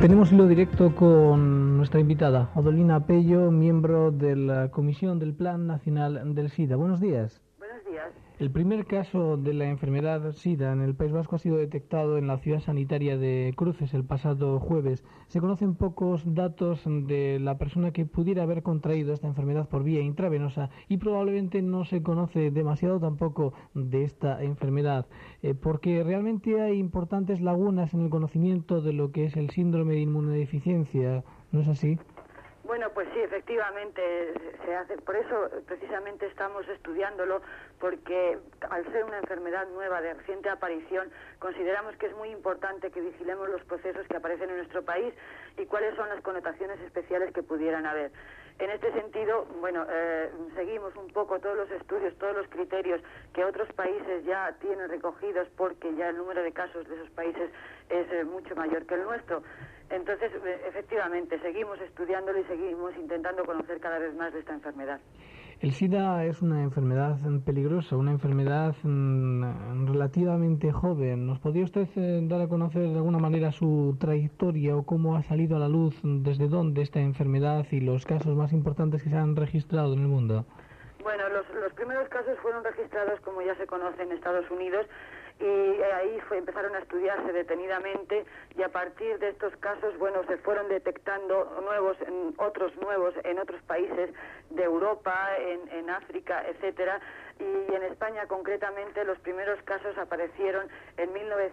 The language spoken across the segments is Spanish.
Tenemos hilo directo con nuestra invitada, Odolina Pello, miembro de la Comisión del Plan Nacional del SIDA. Buenos días. Buenos días. El primer caso de la enfermedad SIDA en el País Vasco ha sido detectado en la ciudad sanitaria de Cruces el pasado jueves. Se conocen pocos datos de la persona que pudiera haber contraído esta enfermedad por vía intravenosa y probablemente no se conoce demasiado tampoco de esta enfermedad, porque realmente hay importantes lagunas en el conocimiento de lo que es el síndrome de inmunodeficiencia, ¿no es así? Bueno, pues sí, efectivamente se hace. Por eso precisamente estamos estudiándolo, porque al ser una enfermedad nueva de reciente aparición, consideramos que es muy importante que vigilemos los procesos que aparecen en nuestro país y cuáles son las connotaciones especiales que pudieran haber. En este sentido, bueno, seguimos un poco todos los estudios, todos los criterios que otros países ya tienen recogidos, porque ya el número de casos de esos países es mucho mayor que el nuestro. Entonces, efectivamente, seguimos estudiándolo y seguimos intentando conocer cada vez más de esta enfermedad. El SIDA es una enfermedad peligrosa, una enfermedad relativamente joven. ¿Nos podría usted dar a conocer de alguna manera su trayectoria o cómo ha salido a la luz, desde dónde esta enfermedad y los casos más importantes que se han registrado en el mundo? Bueno, los primeros casos fueron registrados, como ya se conoce, en Estados Unidos, y ahí empezaron a estudiarse detenidamente, y a partir de estos casos, bueno, se fueron detectando otros nuevos en otros países de Europa, en África, etcétera, y en España concretamente los primeros casos aparecieron en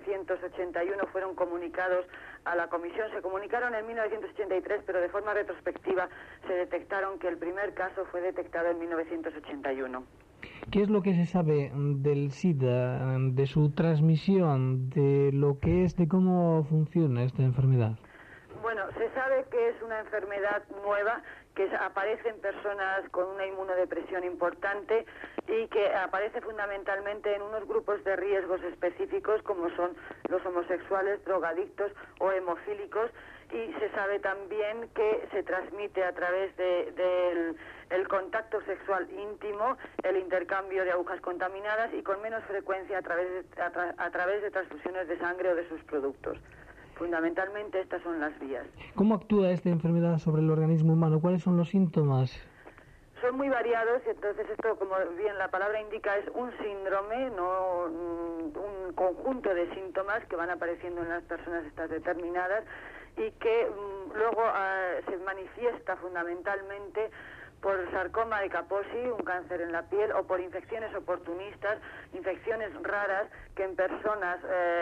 1981, fueron comunicados a la Comisión, se comunicaron en 1983, pero de forma retrospectiva se detectaron que el primer caso fue detectado en 1981. ¿Qué es lo que se sabe del SIDA, de su transmisión, de lo que es, de cómo funciona esta enfermedad? Bueno, se sabe que es una enfermedad nueva, que aparece en personas con una inmunodepresión importante y que aparece fundamentalmente en unos grupos de riesgos específicos como son los homosexuales, drogadictos o hemofílicos, y se sabe también que se transmite a través del contacto sexual íntimo, el intercambio de agujas contaminadas y con menos frecuencia a través de transfusiones de sangre o de sus productos. Fundamentalmente estas son las vías. ¿Cómo actúa esta enfermedad sobre el organismo humano? ¿Cuáles son los síntomas? Son muy variados, y entonces esto, como bien la palabra indica, es un síndrome, no un conjunto de síntomas que van apareciendo en las personas estas determinadas y que luego se manifiesta fundamentalmente por sarcoma de Kaposi, un cáncer en la piel, o por infecciones oportunistas, infecciones raras que en personas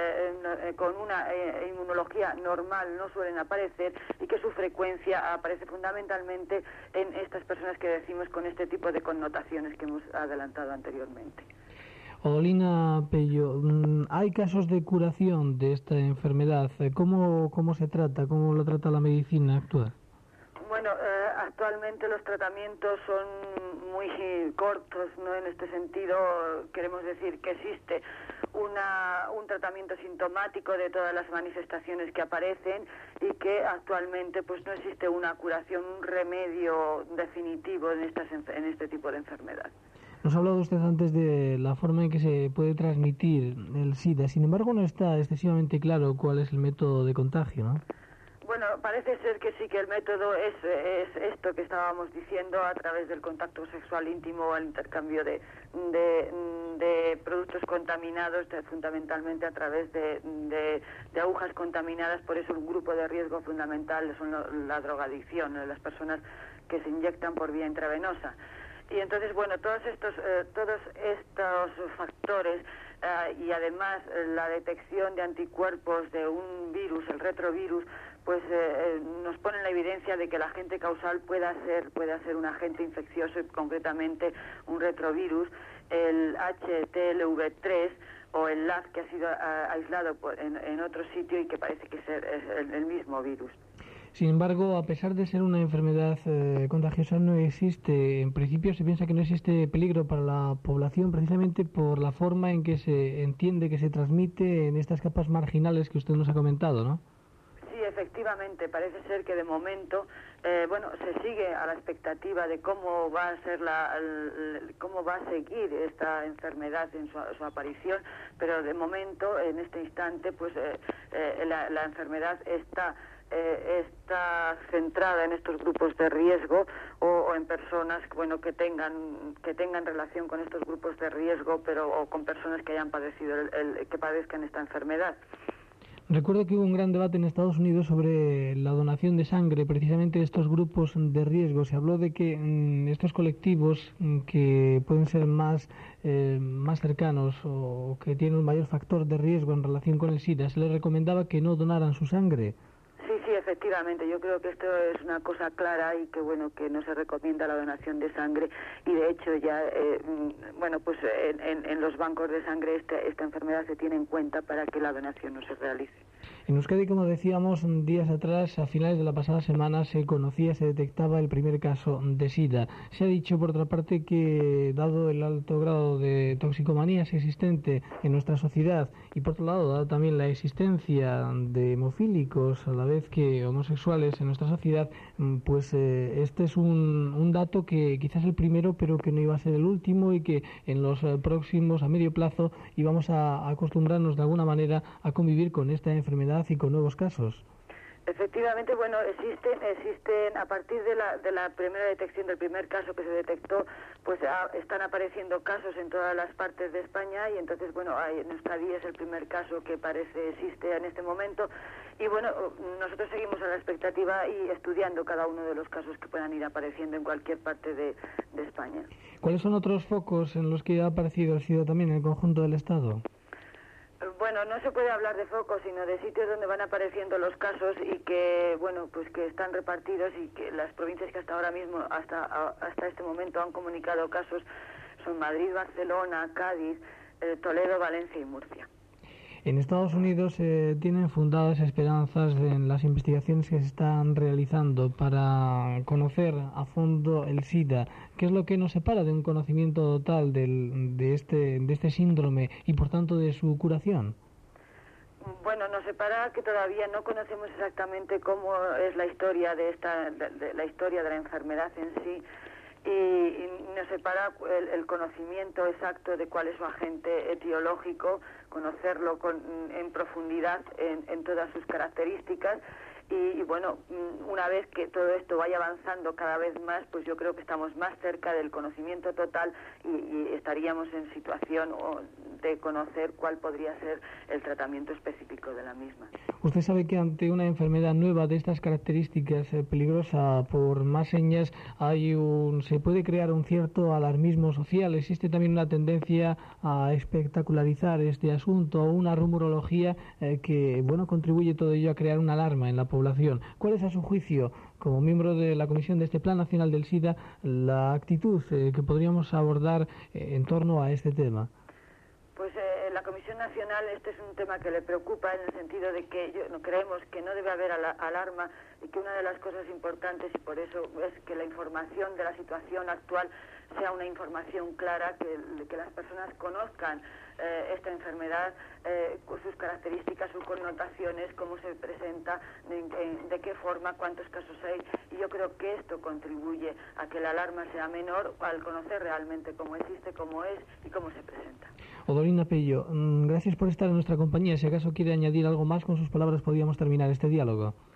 con una inmunología normal no suelen aparecer y que su frecuencia aparece fundamentalmente en estas personas que decimos con este tipo de connotaciones que hemos adelantado anteriormente. Odolina Pello, ¿hay casos de curación de esta enfermedad? ¿Cómo se trata? ¿Cómo lo trata la medicina actual? Bueno, actualmente los tratamientos son muy cortos, ¿no? En este sentido, queremos decir que existe un tratamiento sintomático de todas las manifestaciones que aparecen y que actualmente pues no existe una curación, un remedio definitivo en este tipo de enfermedad. Nos ha hablado usted antes de la forma en que se puede transmitir el SIDA, sin embargo no está excesivamente claro cuál es el método de contagio, ¿no? Bueno, parece ser que sí, que el método es esto que estábamos diciendo, a través del contacto sexual íntimo o el intercambio de productos contaminados, fundamentalmente a través de agujas contaminadas. Por eso un grupo de riesgo fundamental son la drogadicción, las personas que se inyectan por vía intravenosa. Y entonces, bueno, todos estos factores y además la detección de anticuerpos de un virus, el retrovirus, pues nos pone en la evidencia de que el agente causal pueda ser un agente infeccioso, y concretamente un retrovirus, el HTLV3 o el LAV, que ha sido aislado en otro sitio y que parece que es el mismo virus. Sin embargo, a pesar de ser una enfermedad contagiosa, no existe, en principio se piensa que no existe peligro para la población precisamente por la forma en que se entiende que se transmite en estas capas marginales que usted nos ha comentado, ¿no? Sí, efectivamente, parece ser que de momento, se sigue a la expectativa de cómo va a ser cómo va a seguir esta enfermedad en su aparición, pero de momento, en este instante, pues la enfermedad está está centrada en estos grupos de riesgo o en personas, bueno, que tengan relación con estos grupos de riesgo, pero o con personas que hayan padecido que padezcan esta enfermedad. Recuerdo que hubo un gran debate en Estados Unidos sobre la donación de sangre, precisamente de estos grupos de riesgo. Se habló de que estos colectivos que pueden ser más cercanos o que tienen un mayor factor de riesgo en relación con el SIDA, se les recomendaba que no donaran su sangre. Sí, efectivamente. Yo creo que esto es una cosa clara y que bueno, que no se recomienda la donación de sangre, y de hecho ya, en los bancos de sangre esta enfermedad se tiene en cuenta para que la donación no se realice. En Euskadi, como decíamos, días atrás, a finales de la pasada semana, se detectaba el primer caso de SIDA. Se ha dicho, por otra parte, que dado el alto grado de toxicomanías existente en nuestra sociedad y, por otro lado, dado también la existencia de hemofílicos a la vez que homosexuales en nuestra sociedad, pues este es un dato que quizás el primero, pero que no iba a ser el último, y que en los próximos, a medio plazo, íbamos a acostumbrarnos de alguna manera a convivir con esta enfermedad y con nuevos casos. Efectivamente, bueno, existen a partir de la primera detección del primer caso que se detectó, pues están apareciendo casos en todas las partes de España, y entonces, bueno, en Euskadi es el primer caso que existe en este momento, y bueno, nosotros seguimos a la expectativa y estudiando cada uno de los casos que puedan ir apareciendo en cualquier parte de España. ¿Cuáles son otros focos en los que ha aparecido el SIDA también en el conjunto del Estado? Bueno, no se puede hablar de focos, sino de sitios donde van apareciendo los casos y que, bueno, pues que están repartidos, y que las provincias que hasta ahora mismo, hasta este momento han comunicado casos son Madrid, Barcelona, Cádiz, Toledo, Valencia y Murcia. En Estados Unidos tienen fundadas esperanzas en las investigaciones que se están realizando para conocer a fondo el SIDA. ¿Qué es lo que nos separa de un conocimiento total de este síndrome y, por tanto, de su curación? Bueno, nos separa que todavía no conocemos exactamente cómo es la historia de la historia de la enfermedad en sí. Y nos separa el conocimiento exacto de cuál es su agente etiológico, conocerlo en profundidad en todas sus características, y bueno, una vez que todo esto vaya avanzando cada vez más, pues yo creo que estamos más cerca del conocimiento total y estaríamos en situación de conocer cuál podría ser el tratamiento específico de la misma. Usted sabe que ante una enfermedad nueva de estas características, peligrosa por más señas, se puede crear un cierto alarmismo social. Existe también una tendencia a espectacularizar este asunto, una rumorología que, bueno, contribuye todo ello a crear una alarma en la población. ¿Cuál es, a su juicio, como miembro de la comisión de este Plan Nacional del SIDA, la actitud que podríamos abordar en torno a este tema? Pues la Comisión Nacional, este es un tema que le preocupa, en el sentido de que creemos que no debe haber alarma, y que una de las cosas importantes, y por eso es que la información de la situación actual sea una información clara, que las personas conozcan esta enfermedad, sus características, sus connotaciones, cómo se presenta, de qué forma, cuántos casos hay, y yo creo que esto contribuye a que la alarma sea menor al conocer realmente cómo existe, cómo es y cómo se presenta. Odolina Pello, gracias por estar en nuestra compañía. Si acaso quiere añadir algo más, con sus palabras podríamos terminar este diálogo.